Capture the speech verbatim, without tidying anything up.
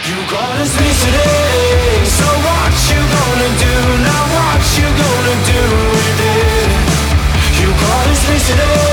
You got a space today, so what you gonna do? Now what you gonna do with it? You got a space today.